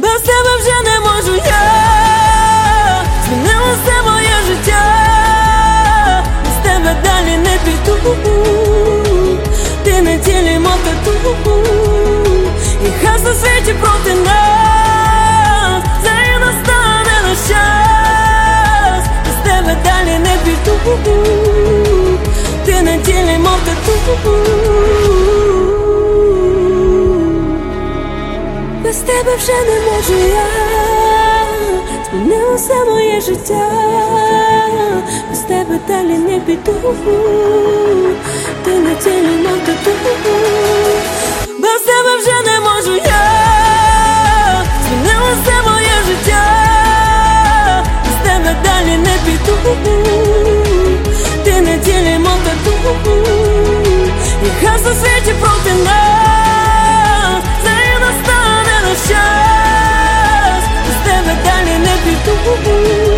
без тебе вже не можу я. Змінило все моє життя, без тебе далі не піду. Ти не тілі, мов тату, і хай все світі проти нас, це і настане наш час. Без тебе далі не піду. Ти не тілі, мов тату, без тебе вже не можу я. Змінило все моє життя, без тебе далі не піду. Ти не тілі, мов тату, без тебе вже не можу я. Змінило все моє життя, без тебе далі не піду. Ти не тілі, мов тату, і хай все світі проти нас, це і настане наш час. Без тебе далі не піду.